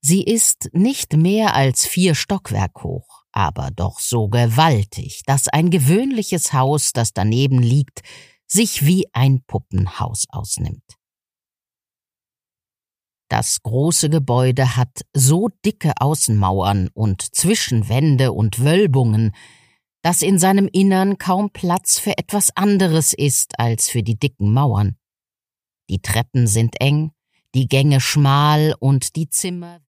Sie ist nicht mehr als 4 Stockwerk hoch, aber doch so gewaltig, dass ein gewöhnliches Haus, das daneben liegt, sich wie ein Puppenhaus ausnimmt. Das große Gebäude hat so dicke Außenmauern und Zwischenwände und Wölbungen, dass in seinem Innern kaum Platz für etwas anderes ist als für die dicken Mauern. Die Treppen sind eng, die Gänge schmal und die Zimmer